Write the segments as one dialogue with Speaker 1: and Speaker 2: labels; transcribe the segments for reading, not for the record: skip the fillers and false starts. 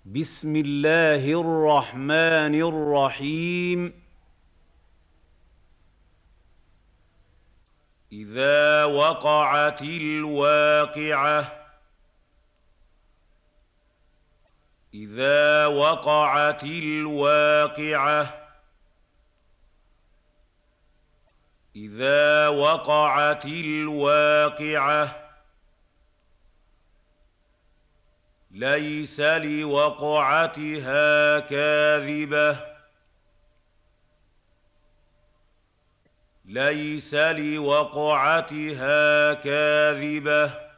Speaker 1: بسم الله الرحمن الرحيم. إذا وقعت الواقعة. إذا وقعت الواقعة. إذا وقعت الواقعة. ليس لوقعتها كاذبة. ليس لوقعتها كاذبة.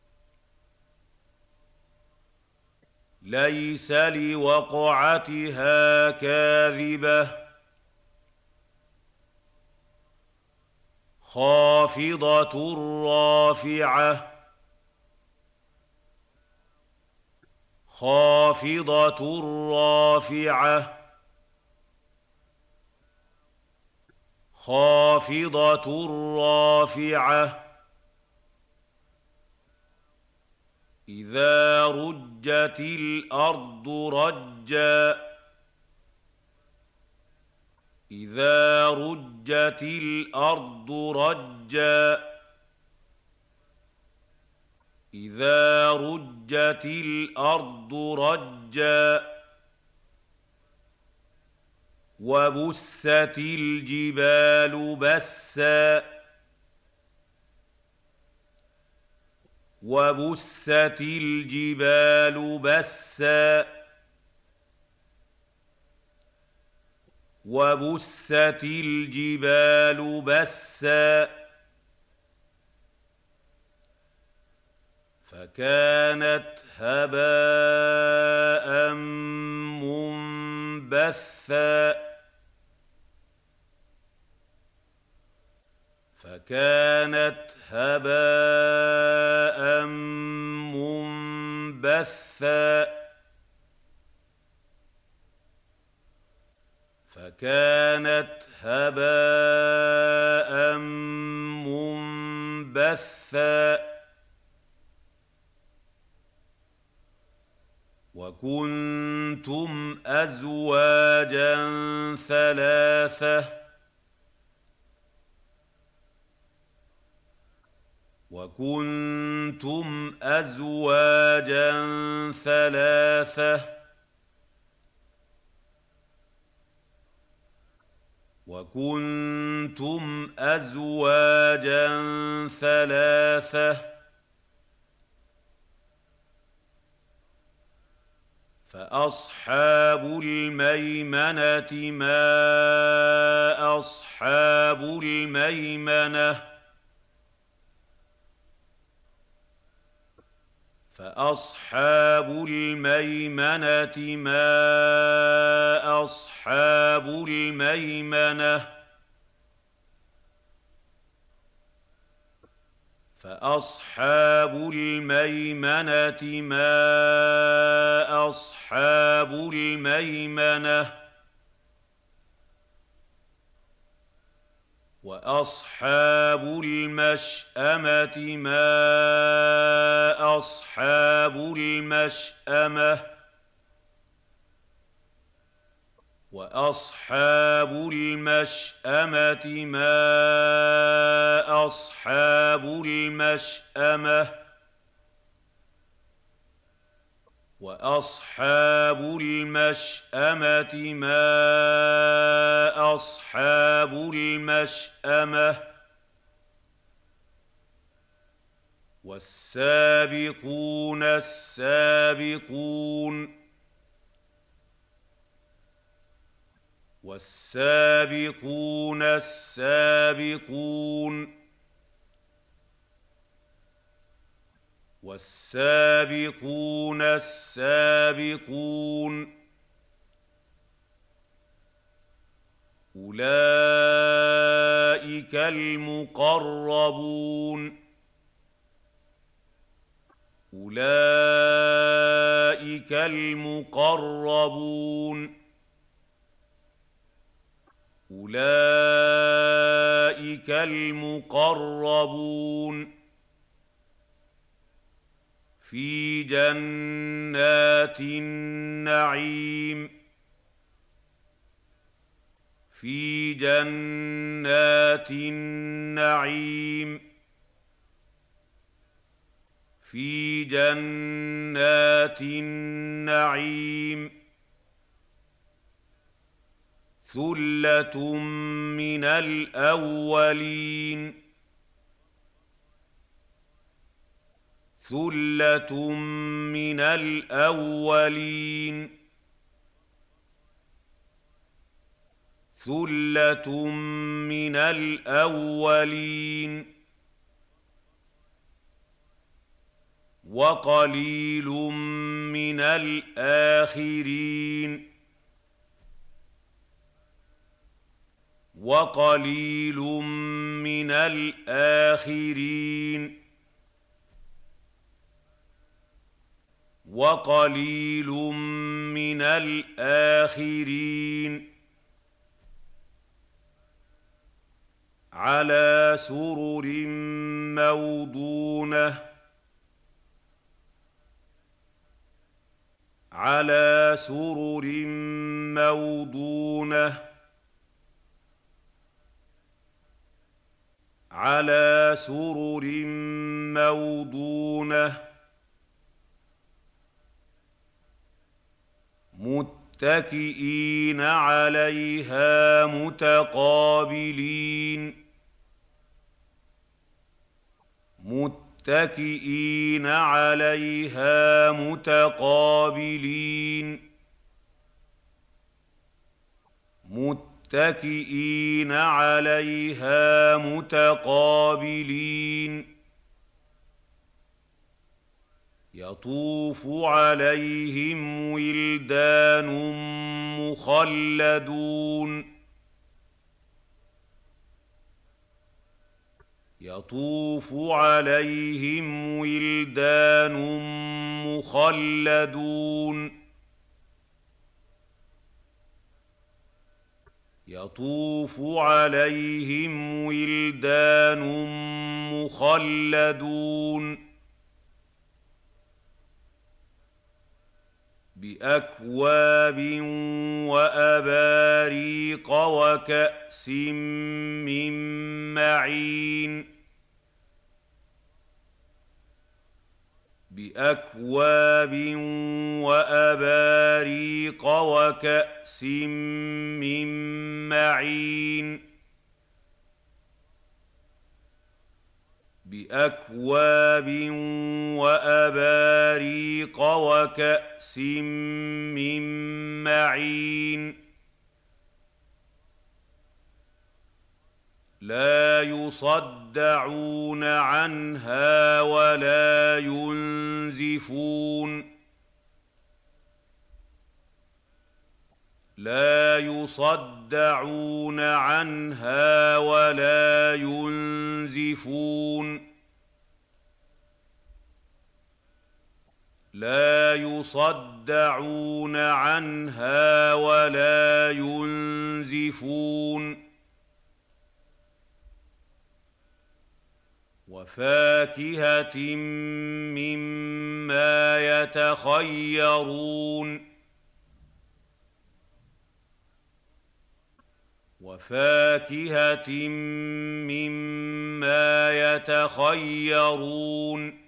Speaker 1: ليس لوقعتها كاذبة. خافضة رافعة. خافضة رافعة. خافضة رافعة. إذا رجت الأرض رجا. إذا رجت الأرض رجا. إذا رجت الأرض رجا. وبست الجبال بسا. وبست الجبال بسا. وبست الجبال بسا. فكانت هباء منبثا. فكانت هباء منبثا. فكانت هباء منبثا. وكنتم أزواجا ثلاثة. وكنتم أزواجا ثلاثة. وكنتم أزواجا ثلاثة. فأصحاب الميمنة ما أصحاب الميمنة. فأصحاب الميمنة ما أصحاب الميمنة. فأصحاب الميمنة ما أصحاب الميمنة. وأصحاب المشأمة ما أصحاب المشأمة. وأصحاب المشأمة ما أصحاب المشأمة. وأصحاب المشأمة ما أصحاب المشأمة. والسابقون السابقون. والسابقون السابقون. والسابقون السابقون. أولئك المقربون. أولئك المقربون. أولئك المقربون. في جنات النعيم في جنات النعيم في جنات النعيم ثلة من الأولين ثلة من الأولين ثلة من الأولين وقليل من الآخرين وقليل من الآخرين وقليل من الآخرين على سرر موضونة على سرر موضونة على سرر موضونة متكئين عليها متقابلين متكئين عليها متقابلين متكئين عليها متقابلين يطوف عليهم ولدان مخلدون يطوف عليهم ولدان مخلدون يطوف عليهم ولدان مخلدون بأكواب وأباريق وكأس من معين بأكواب وأباريق وكأس من معين بأكواب وأباريق وكأس من معين لا يصدعون عنها ولا ينزفون لا يصدعون عنها ولا ينزفون لا يصدعون عنها ولا ينزفون وفاكهة مما يتخيرون وفاكهة مما يتخيرون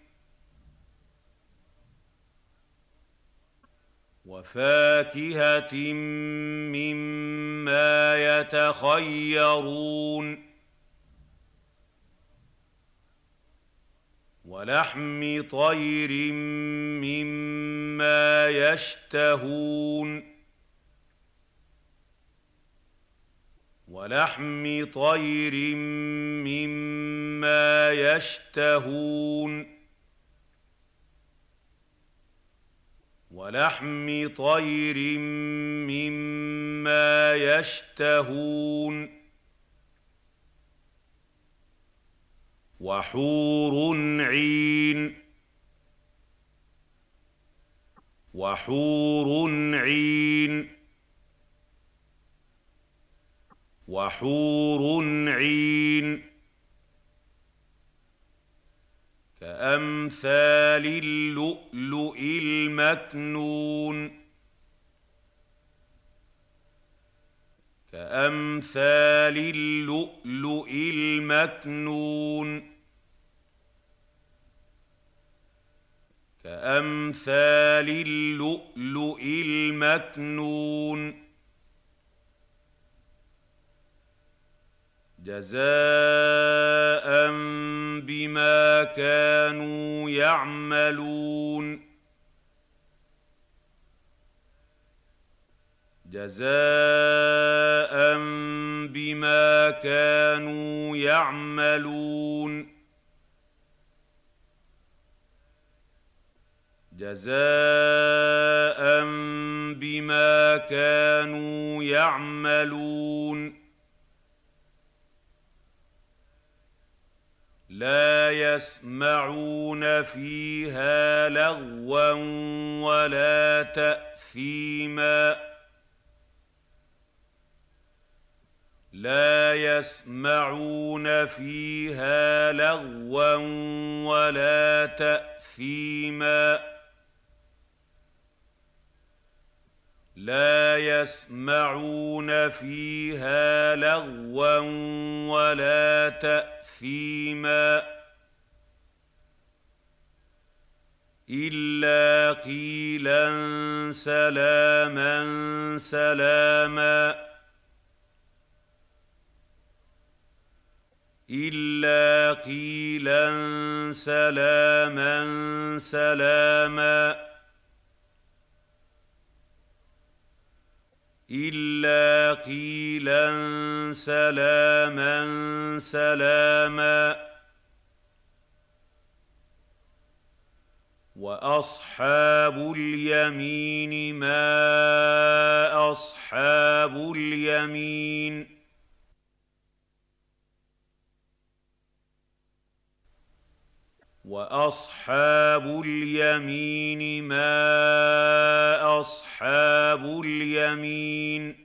Speaker 1: وفاكهة مما يتخيرون ولحم طير مما يشتهون ولحم طير مما يشتهون ولحم طير مما يشتهون وحور عين وحور عين وحور عين كأمثال اللؤلؤ المكنون كأمثال اللؤلؤ المكنون كأمثال اللؤلؤ المكنون جزاء بما كانوا يعملون جزاء بما كانوا يعملون جزاء بما كانوا يعملون لا يسمعون فيها لغوا ولا تأثيما لا يسمعون فيها لغوا ولا تأثيما لا يسمعون فيها لغوا ولا تأثيما إلا قيلا سلاما سلاما إلا قيلا سلاما سلاما إلا قيلا سلاما سلاما وأصحاب اليمين ما أصحاب اليمين وأصحاب اليمين ما أصحاب اليمين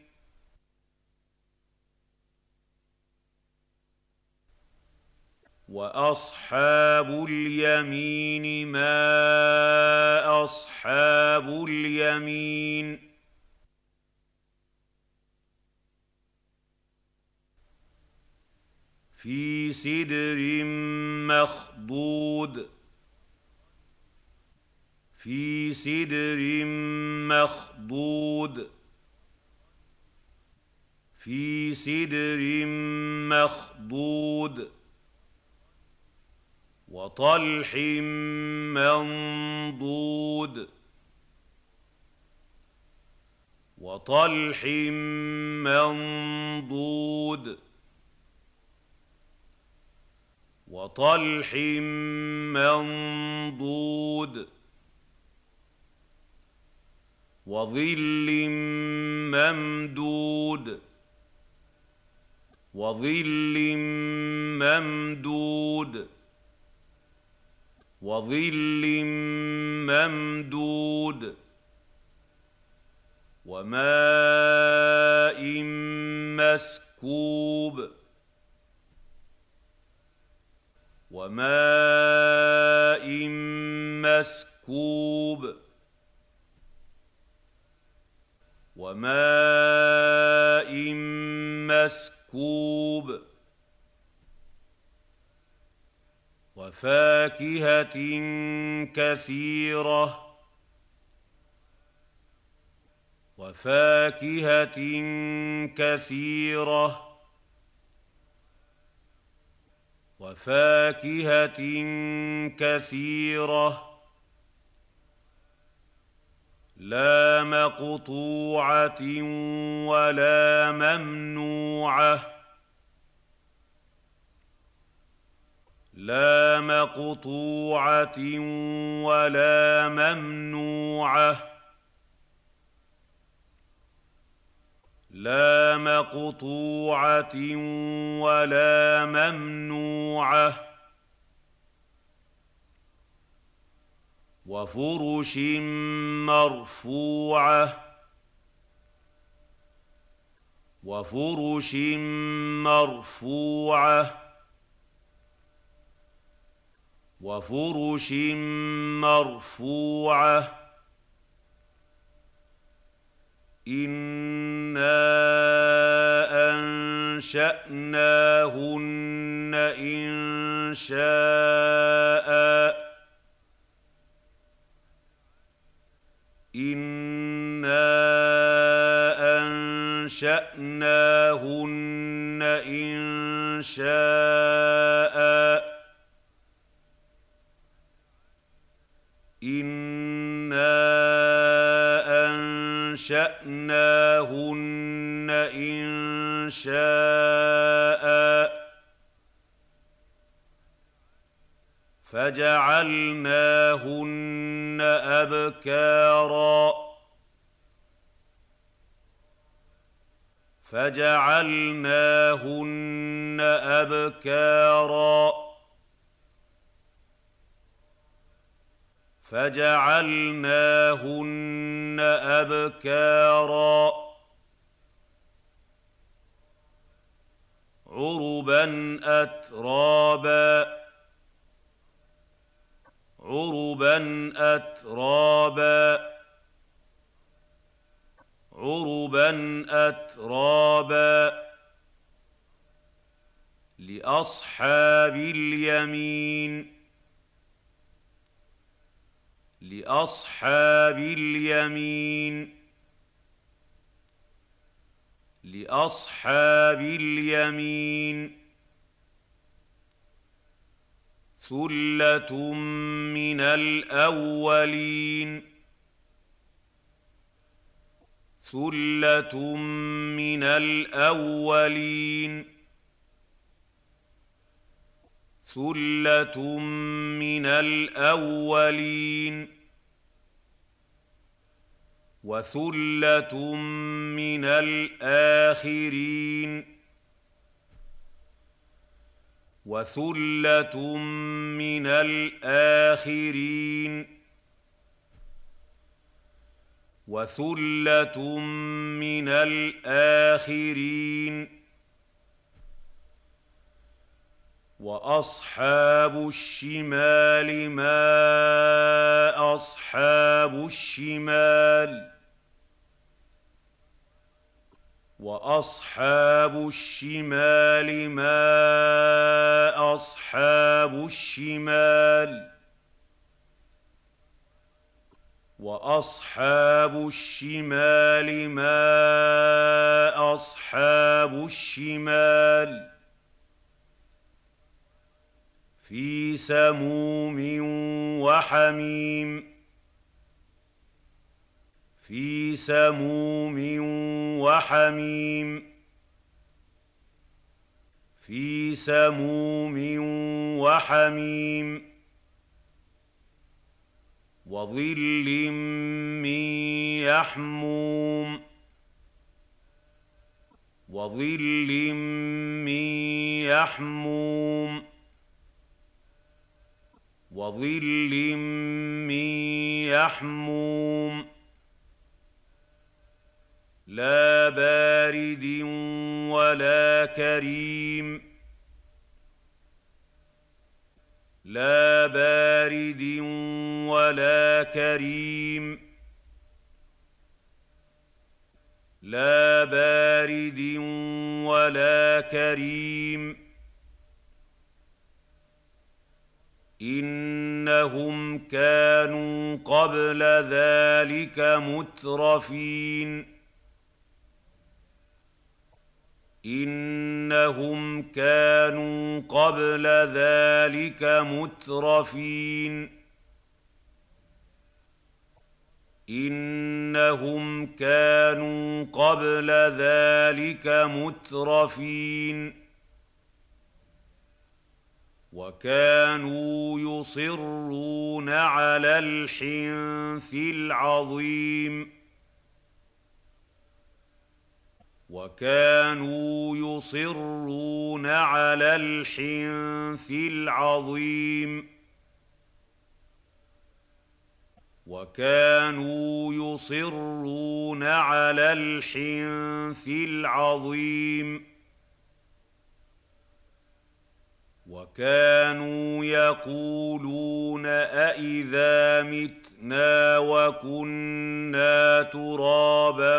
Speaker 1: وأصحاب اليمين ما أصحاب اليمين في سدر مخضود في سدر مخضود في سدر مخضود وطلح منضود وطلح منضود وطلح منضود وظل ممدود وظل ممدود وظل ممدود وماء مسكوب وماء مسكوب وماء مسكوب وفاكهة كثيرة وفاكهة كثيرة وفاكهة كثيرة لا مقطوعة ولا ممنوعة لا مقطوعة ولا ممنوعة لا مقطوعة ولا ممنوعة وفرش مرفوعة وفرش مرفوعة وفرش مرفوعة إنا أنشأناهن إنشاء إنا أنشأناهن إنشاء إنا أنشأناهن إنشاء فجعلناهن أبكارا فجعلناهن أبكارا فجعلناهن أبكارا عربا أترابا عربا أترابا عربا أترابا لأصحاب اليمين لأصحاب اليمين لأصحاب اليمين ثلة من الأولين ثلة من الأولين ثلة من الأولين وثلة من الآخرين وثلة من الآخرين وثلة من الآخرين وأصحاب الشمال ما أصحاب الشمال وأصحاب الشمال ما أصحاب الشمال وأصحاب الشمال ما أصحاب الشمال في سموم وحميم في سموم وحميم في سموم وحميم وظل من يحموم وظل من يحموم وظل من يحموم لا بارد ولا كريم لا بارد ولا كريم لا بارد ولا كريم إنهم كانوا قبل ذلك مترفين إنهم كانوا قبل ذلك مترفين إنهم كانوا قبل ذلك مترفين وكانوا يصرون على الحنث العظيم وكانوا يصرون على الحنث العظيم وكانوا يصرون على الحنث العظيم وكانوا يقولون أإذا متنا وكنا ترابا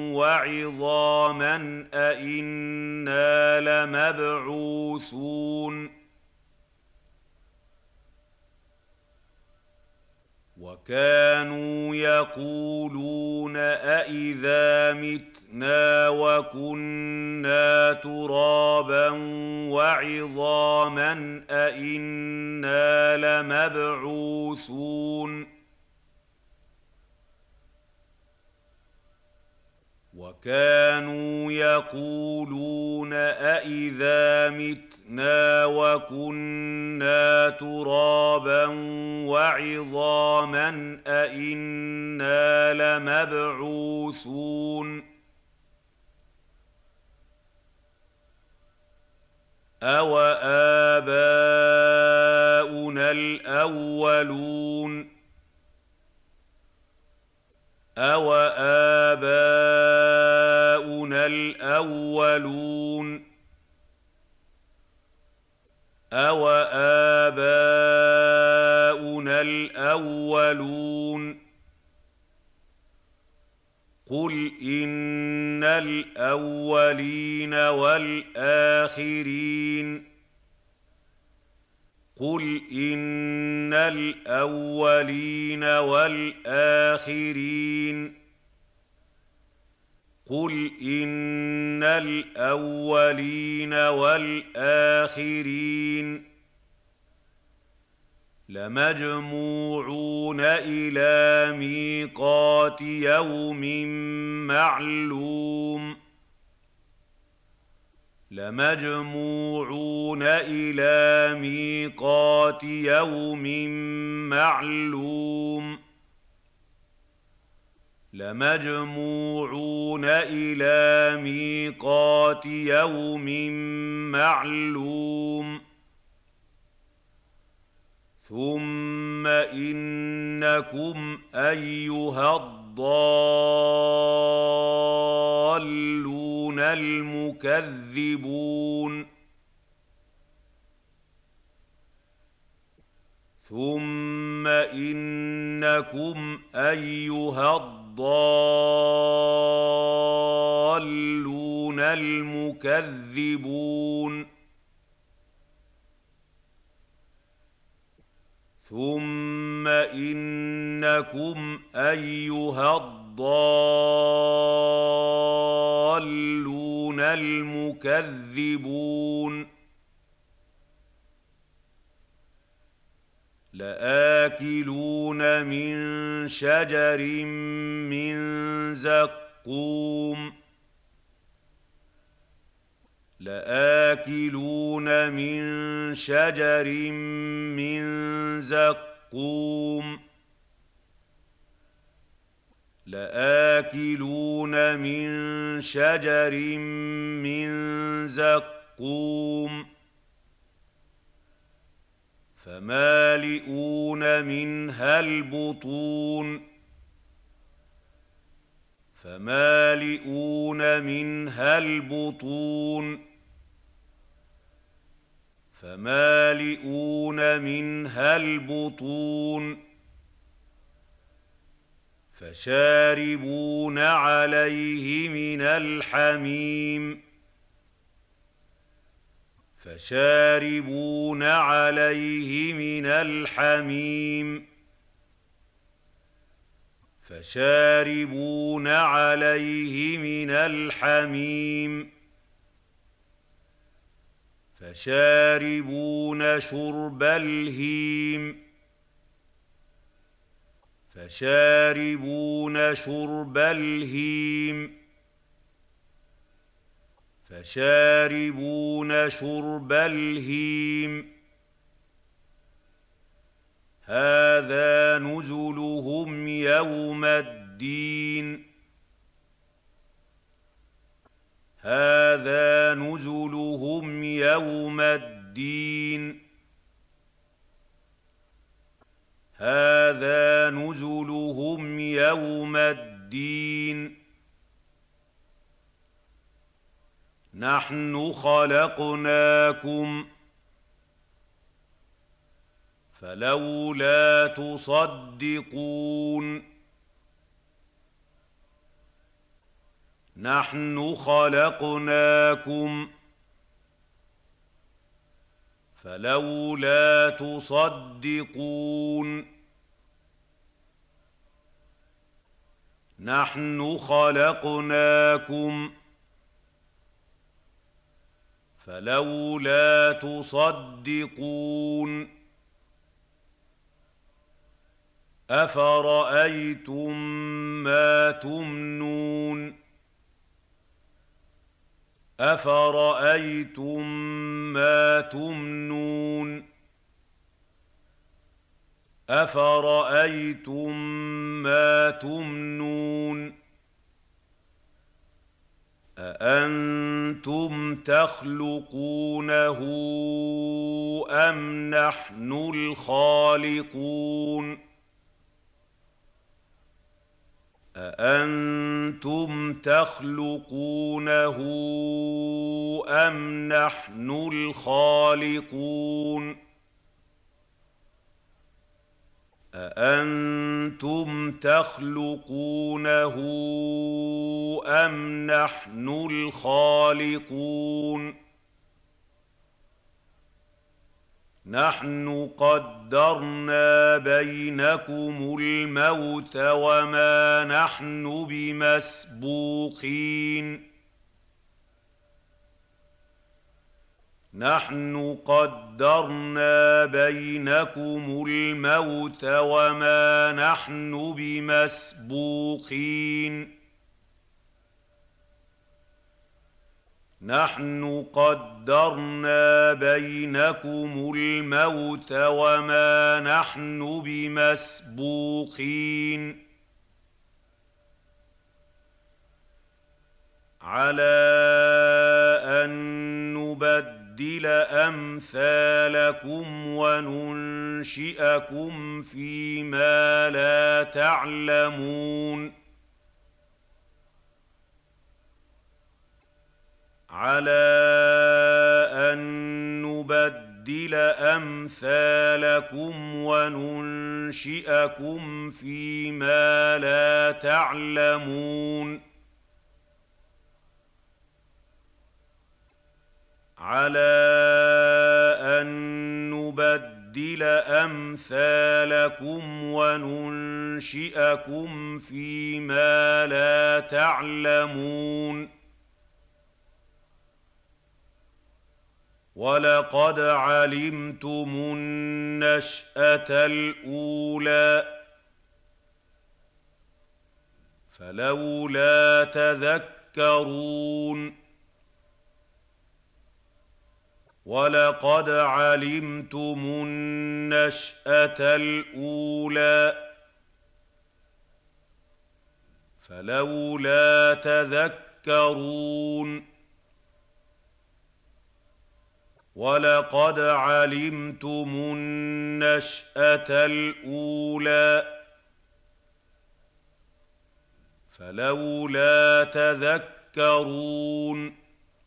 Speaker 1: وعظاما أإنا لمبعوثون وكانوا يقولون أإذا متنا وكنا ترابا وعظاما أإنا لمبعوثون وكانوا يقولون أإذا متنا وكنا ترابا وعظاما أإنا لمبعوثون أوآباؤنا الأولون أوآباؤنا الأولون أوآباؤنا الأولون قل إن الأولين والآخرين قل إن الأولين والآخرين قل إن الأولين والآخرين لمجموعون إلى ميقات يوم معلوم لمجموعون إلى ميقات يوم معلوم لمجموعون إلى ميقات يوم معلوم ثم إنكم أيها الضالون المكذبون ثم إنكم أيها الضالون المكذبون ثم إنكم أيها الضالون المكذبون لآكلون من شجر من زقوم لآكلون من شجر من زقوم لآكلون من شجر من زقوم فمالئون منها البطون فمالئون منها البطون فمالئون منها البطون فشاربون عليه من الحميم فشاربون عليه من الحميم فشاربون عليه من الحميم فشاربون شرب الهيم فشاربون شرب الهيم فشاربون شرب الهيم هذا نزلهم يوم الدين هذا نزلهم يوم الدين هذا نزلهم يوم الدين نحن خلقناكم فلولا تصدقون نحن خلقناكم فلولا تصدقون نحن خلقناكم فلولا تصدقون أفرأيتم ما تمنون أفرأيتم ما تمنون أفرأيتم ما تمنون أأنتم تخلقونه أم نحن الخالقون أأنتم تخلقونه أم نحن الخالقون أأنتم تخلقونه أم نحن الخالقون نحن قدرنا بينكم الموت وما نحن بمسبوقين نحن قدرنا بينكم الموت وما نحن بمسبوقين نحن قدرنا بينكم الموت وما نحن بمسبوقين على أن نبدل أمثالكم وننشئكم فيما لا تعلمون على أن نبدل أمثالكم وننشئكم فيما لا تعلمون على أن نبدل أمثالكم وننشئكم فيما لا تعلمون ولقد علمتم النشأة الأولى فلولا تذكرون ولقد علمتم النشأة الأولى فلولا تذكرون ولقد علمتم النشأة الأولى فلولا تذكرون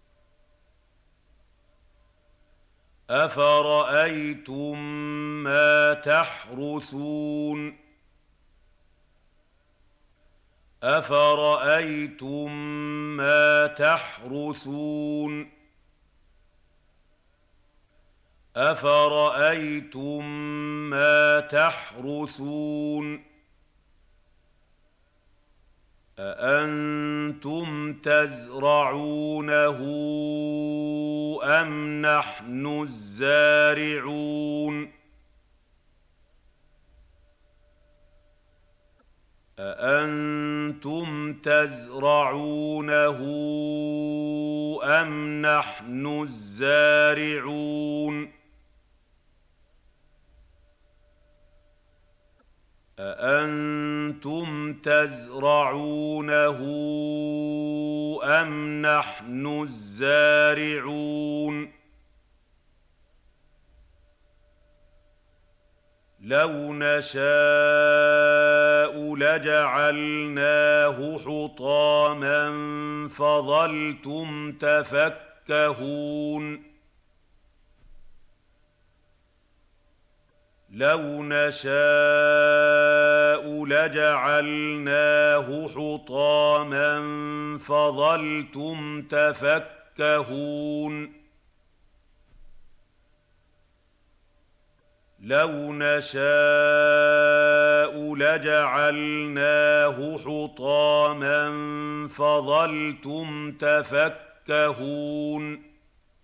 Speaker 1: أفرأيتم ما تحرثون أفرأيتم ما تحرثون أفرأيتم ما تحرثون أأنتم تزرعونه أم نحن الزارعون أأنتم تزرعونه أم نحن الزارعون أأنتم تزرعونه أم نحن الزارعون لو نشاء لجعلناه حطاما فظلتم تفكهون لو نشاء لجعلناه حطاما فظلتم تفكهون لو نشاء لجعلناه حطاما فظلتم تفكهون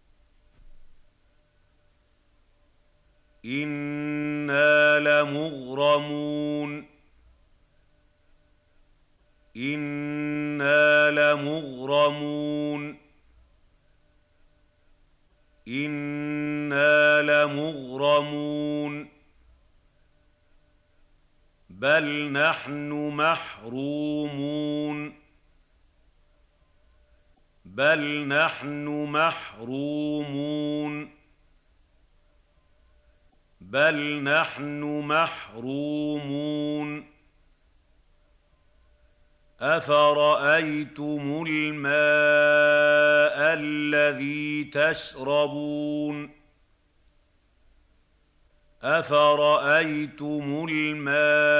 Speaker 1: إنا لمغرمون إنا لمغرمون إنا لمغرمون بل نحن محرومون بل نحن محرومون بل نحن محرومون أفرأيتم الماء الذي تشربون أفرأيتم الماء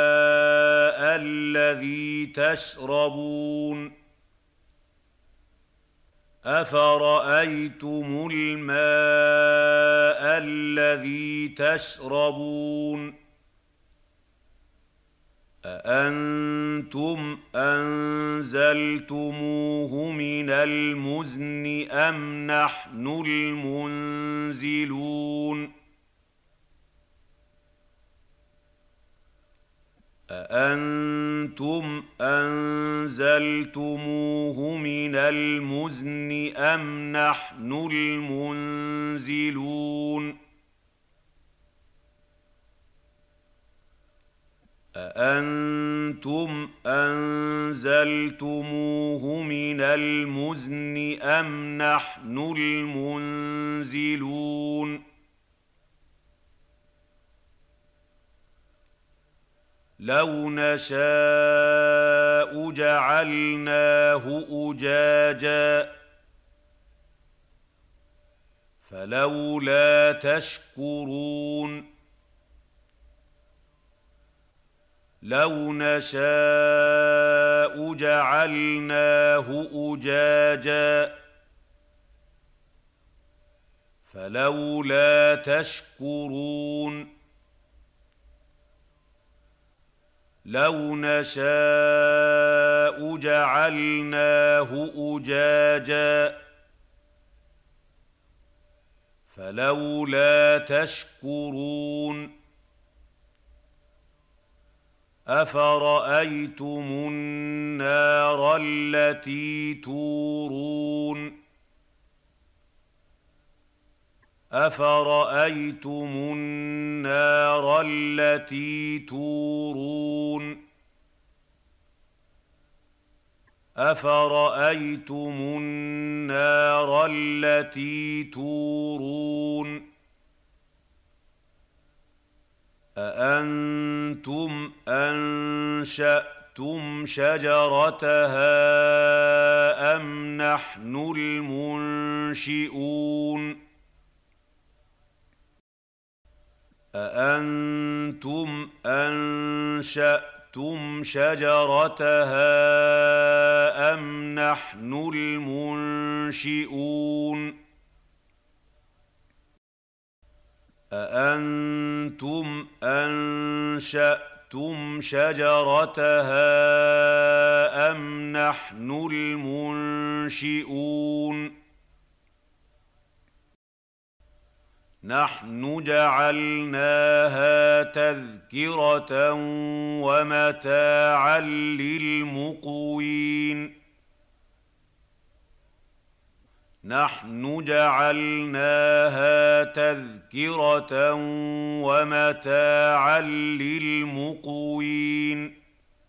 Speaker 1: الذي تشربون أفرأيتم الماء الذي تشربون أأنتم أنزلتموه من المزن أم نحن المنزلون أأنتم أنزلتموه من المزن أم نحن المنزلون أأنتم أنزلتموه من المزن أم نحن المنزلون لو نشاء جعلناه أجاجا فلولا تشكرون لو نشاء جعلناه أجاجا فلولا تشكرون لو نشاء جعلناه أجاجا فلولا تشكرون أفرأيتم النار التي تورون أفرأيتم النار التي تورون أفرأيتم النار التي تورون أأنتم أنشأتم شجرتها أم نحن المنشئون أأنتم أنشأتم شجرتها أم نحن المنشئون أأنتم أنشأتم شجرتها أم نحن المنشئون نحن جعلناها تذكرة ومتاعا للمقوين نحن جعلناها تذكرة ومتاعا للمقوين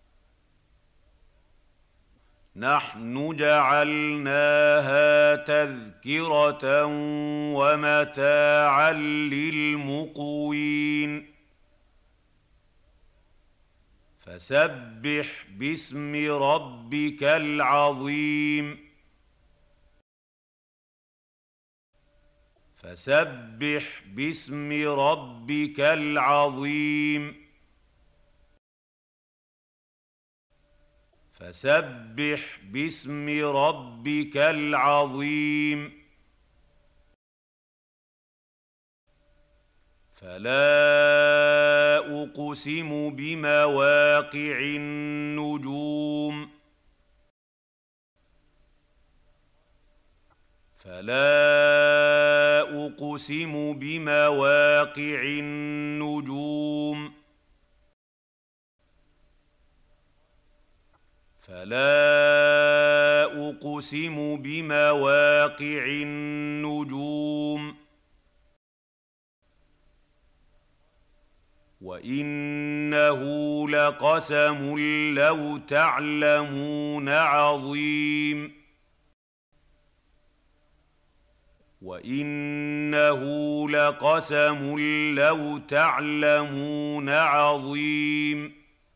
Speaker 1: نحن جعلناها تذكرة ومتاعا للمقوين فسبح باسم ربك العظيم فسبح باسم ربك العظيم فسبح باسم ربك العظيم فلا أقسم بمواقع النجوم فلا أقسم بمواقع النجوم فلا أقسم بمواقع النجوم وإنه لقسم لو تعلمون عظيم وإنه لقسم لو تعلمون عظيم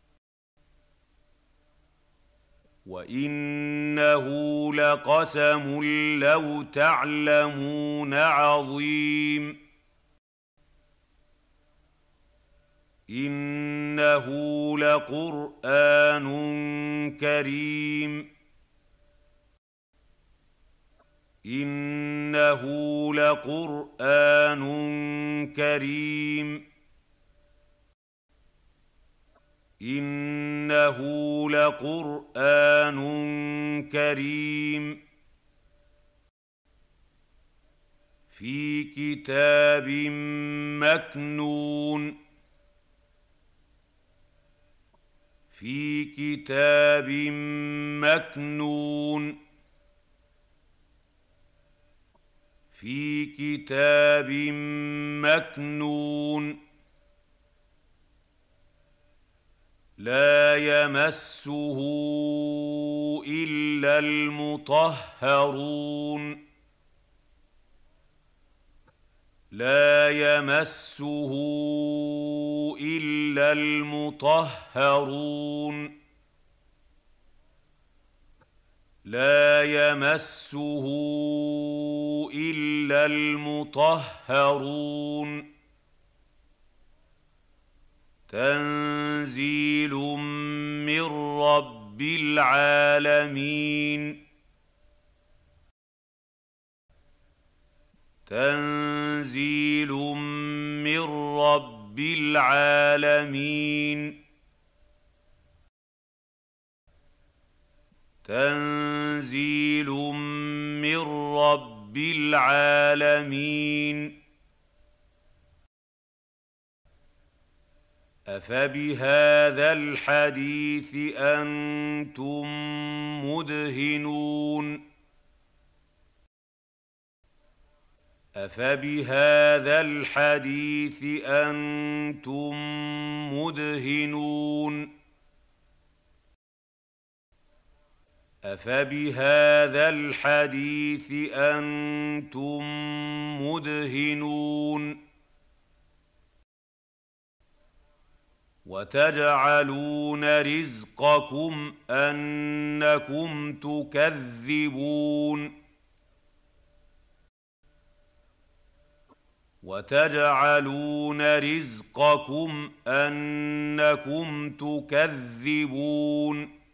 Speaker 1: وإنه لقسم لو تعلمون عظيم إنه لقرآن كريم إنه لقرآن كريم إنه لقرآن كريم في كتاب مكنون في كتاب مكنون في كتاب مكنون لا يمسه إلا المطهرون لا يمسه إلا المطهرون لا يمسه إلا المطهرون تنزيل من رب العالمين تنزيل من رب العالمين تنزيل من رب العالمين أفبهذا الحديث أنتم مدهنون أفبهذا الحديث أنتم مدهنون أفبهذا الحديث أنتم مدهنون وتجعلون رزقكم أنكم تكذبون وتجعلون رزقكم أنكم تكذبون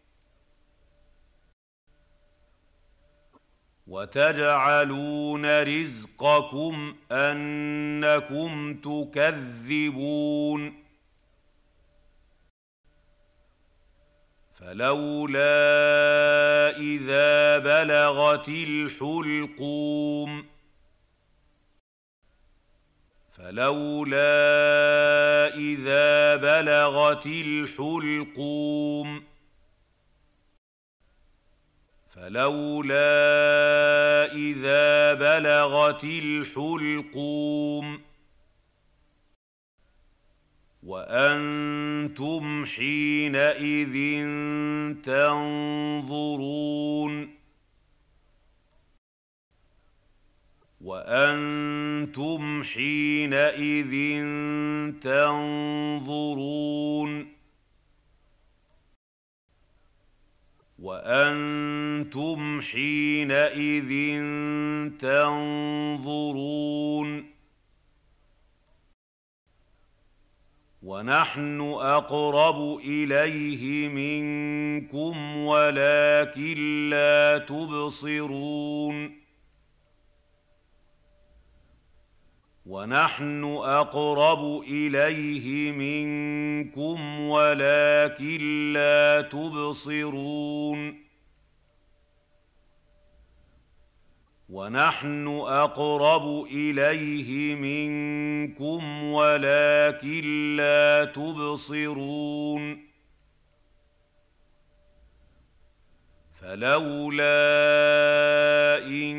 Speaker 1: وتجعلون رزقكم أنكم تكذبون فلولا إذا بلغت الحلقوم فلولا إذا بلغت الحلقوم فلولا إذا بلغت الحلقوم وأنتم حينئذ تنظرون وأنتم حينئذ تنظرون وأنتم حينئذ تنظرون ونحن أقرب إليه منكم ولكن لا تبصرون ونحن أقرب إليه منكم ولكن لا تبصرون ونحن أقرب إليه منكم ولكن لا تبصرون فلولا إن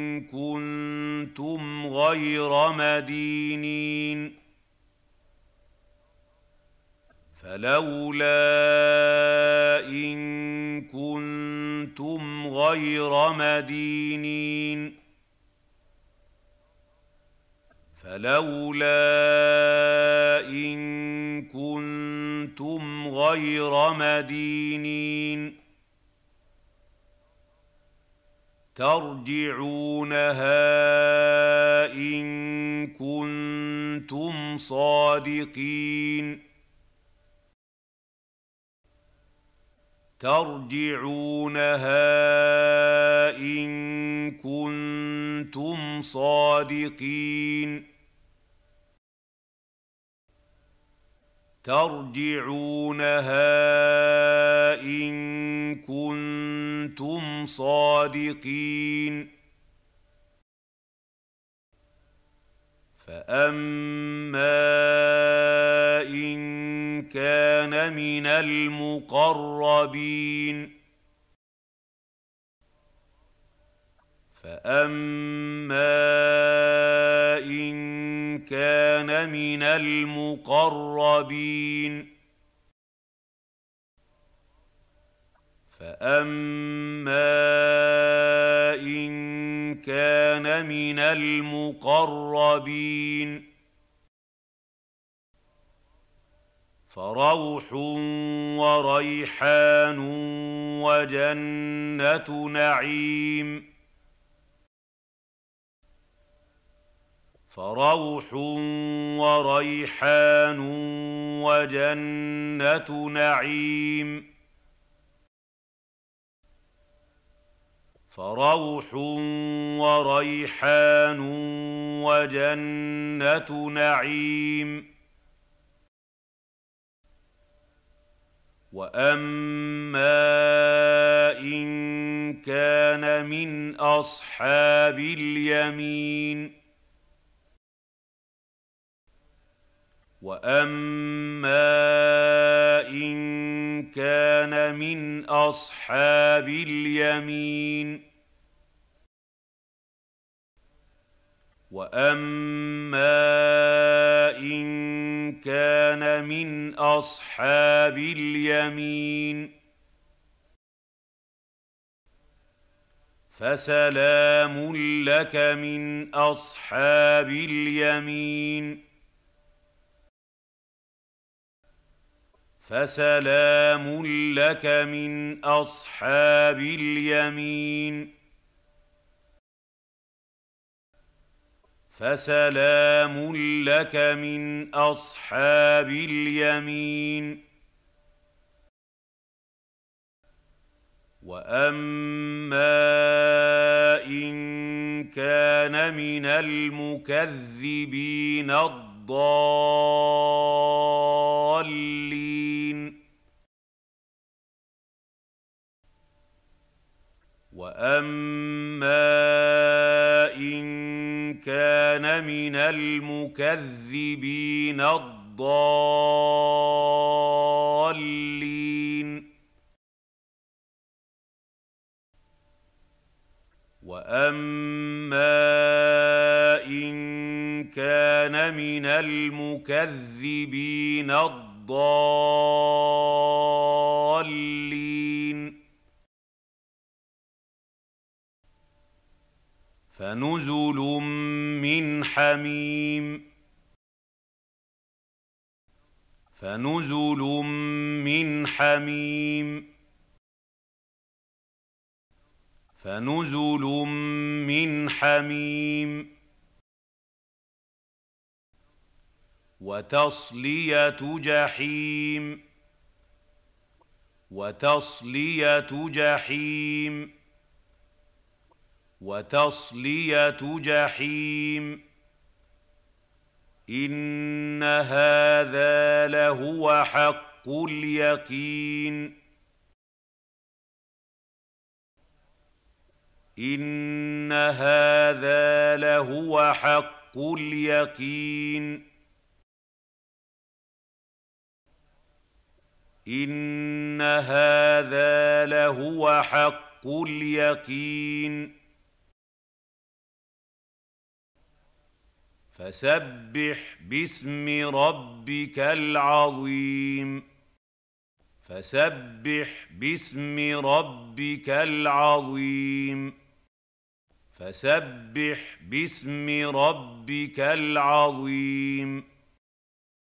Speaker 1: كنتم غير مدينين فلولا إن كنتم غير مدينين فلولا إن كنتم غير مدينين ترجعونها إن كنتم صادقين ترجعونها إن كنتم صادقين ترجعونها إن كنتم صادقين فأما إن كان من المقربين فأما إن كان من المقربين فأما إن كان من المقربين فروح وريحان وجنة نعيم فروح وريحان وجنة نعيم فروح وريحان وجنة نعيم وأما إن كان من أصحاب اليمين وأما إن كان من أصحاب اليمين وأما إن كان من أصحاب اليمين فسلام لك من أصحاب اليمين فسلام لك من أصحاب اليمين فسلام لك من أصحاب اليمين وأما إن كان من المكذبين الضالين وأما إن كان من المكذبين الضالين وأما إن كان من المكذبين الضالين فنزل من حميم فنزل من حميم فنزل من حميم وتصلية جحيم وتصلية جحيم وتصلية جحيم إن هذا لهو حق اليقين إن هذا لهو حق اليقين إن هذا لهو حق اليقين فسبح باسم ربك العظيم فسبح باسم ربك العظيم فسبح باسم ربك العظيم